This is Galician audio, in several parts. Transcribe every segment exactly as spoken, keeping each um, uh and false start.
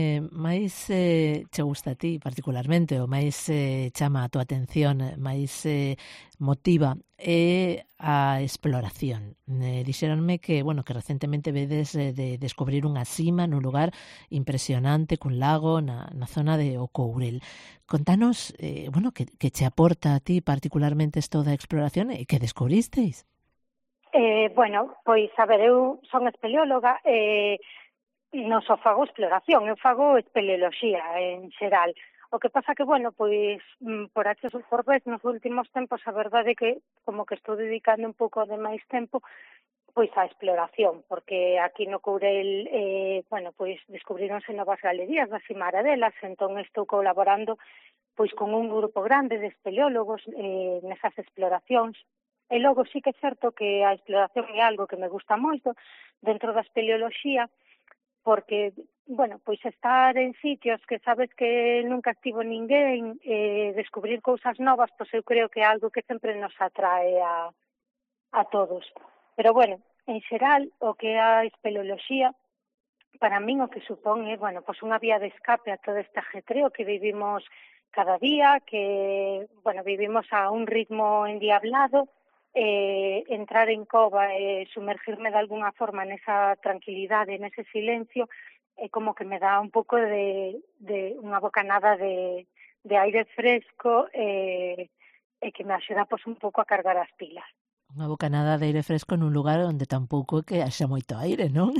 máis eh, che gusta a ti particularmente, o máis eh, chama a tua atención, máis eh, motiva é a exploración. Eh, dixeronme que, bueno, que recentemente vedes eh, de descubrir unha cima nun lugar impresionante cun lago na, na zona de Ocourel. Contanos, eh, bueno, que, que che aporta a ti particularmente isto da exploración e que descubristeis? Eh, bueno, pois, a ver, eu son espeleóloga e eh, non só fago exploración, eu fago espeleoloxía en xeral. O que pasa que, bueno, pois, por H ou por B, nos últimos tempos, a verdade é que como que estou dedicando un pouco de máis tempo pois á exploración, porque aquí no Courel, eh, bueno, pois descubrironse novas galerías das Cimaradelas, entón estou colaborando pois con un grupo grande de espeleólogos eh, nesas exploracións. E logo sí que é certo que a exploración é algo que me gusta moito dentro da espeleoloxía, porque, bueno, pois estar en sitios que sabes que nunca estivo ninguén, eh, descubrir cousas novas, pois eu creo que é algo que sempre nos atrae a, a todos. Pero, bueno, en xeral, o que é a espeleoloxía, para min o que supón é, bueno, pois unha vía de escape a todo este ajetreo que vivimos cada día, que, bueno, vivimos a un ritmo endiablado, eh, entrar en cova e eh, sumergirme de alguna forma nesa tranquilidade, nese silencio, é como que me dá un pouco de, de unha bocanada de, de aire fresco e eh, que me axuda pois, un pouco a cargar as pilas. Unha bocanada de aire fresco nun lugar onde tampouco é que haxa moito aire, non?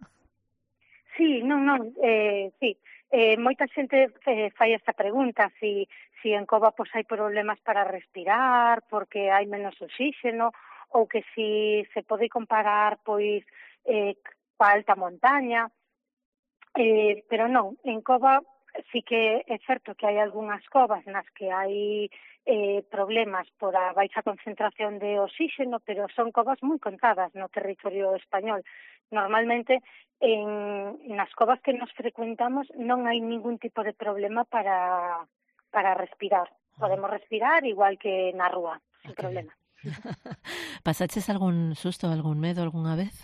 Sí, non, non, eh, sí. Eh, moita xente eh, fai esta pregunta, si, si en cova pois, hai problemas para respirar, porque hai menos oxígeno, ou que si se pode comparar pois eh, coa alta montaña, eh, pero non, en cova sí que é certo que hai algunhas covas nas que hai eh, problemas por a baixa concentración de oxígeno, pero son covas moi contadas no territorio español. Normalmente, en nas covas que nos frecuentamos non hai ningún tipo de problema para, para respirar. Podemos respirar igual que na rúa, sin okay. problema. Pasaches algún susto, algún medo algunha vez?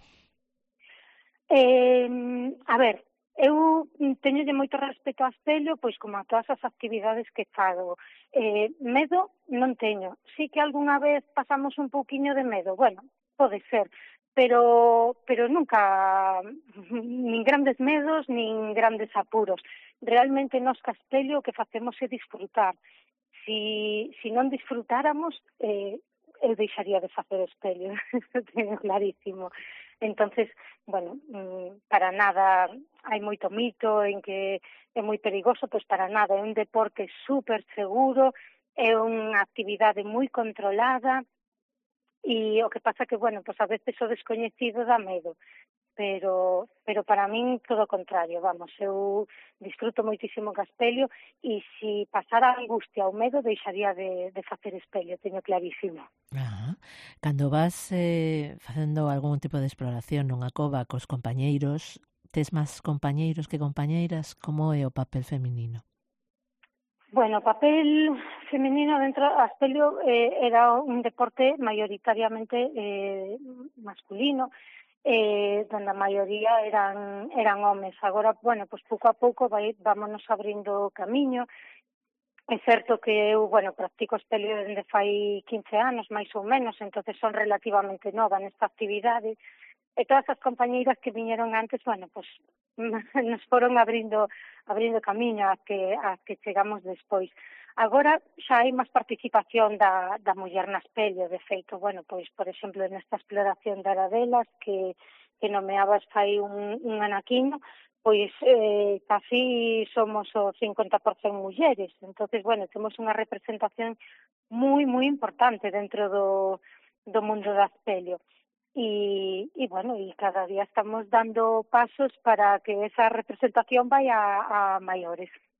Eh, a ver, eu teñolle moito respeto a espello, pois como a todas as actividades que fago. Eh, medo non teño. Sí que algunha vez pasamos un pouquiño de medo, bueno, pode ser, pero pero nunca nin grandes medos, nin grandes apuros. Realmente nos Castello o que facemos é disfrutar. Si, si non disfrutáramos, eh, eu deixaría de facer espello, eso teño clarísimo. Entonces, bueno, para nada hai moito mito en que é moi perigoso, pois para nada, é un deporte super seguro, é unha actividade moi controlada, e o que pasa que, bueno, pois a veces o descoñecido dá medo, pero pero para min todo o contrario, vamos, eu disfruto moitísimo o espello e se pasara a angustia ou medo deixaría de, de facer espello, teño clarísimo. Ah, cando vas eh, facendo algún tipo de exploración nunha cova cos compañeiros, tes máis compañeiros que compañeiras, como é o papel feminino? Bueno, o papel femenino dentro do espello eh, era un deporte maioritariamente eh, masculino, eh, donde a maioría eran eran homes. Agora, bueno, pues pouco a pouco vai, vámonos abrindo camiño. É certo que eu, bueno, practico espello desde fai quince anos, máis ou menos, entonces son relativamente nova nesta actividade. E todas as compañeiras que viñeron antes, bueno, pues nos foron abrindo abrindo camiño a que a que chegamos despois. Agora xa hai máis participación da, da muller na espello, de feito, bueno, pois, por exemplo, nesta exploración de Aradelas, que, que nomeabas fai un, un anaquiño, pois eh, casi somos o cincuenta por cento mulleres. Entonces, bueno, temos unha representación moi, moi importante dentro do, do mundo da espello. E, e, bueno, e cada día estamos dando pasos para que esa representación vaya a, a maiores.